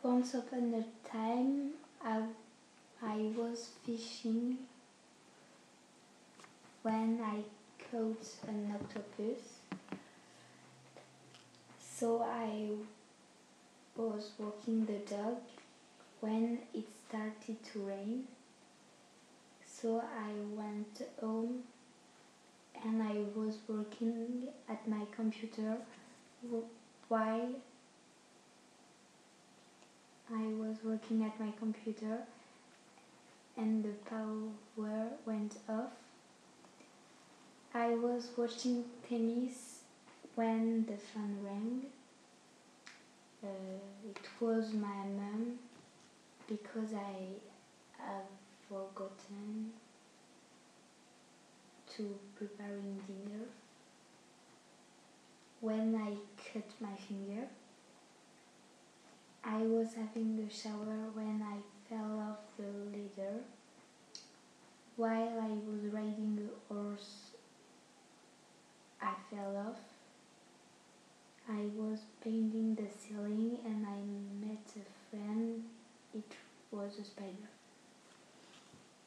Once upon a time, I was fishing when I caught an octopus. So I was walking the dog when it started to rain. So I went home and I was working at my computer while I was working at my computer and the power went off. I was watching tennis when the phone rang. It was my mom because I have forgotten to preparing dinner. When I cut my finger, I was having a shower when I fell off the ladder. While I was riding a horse, I fell off. I was painting the ceiling and I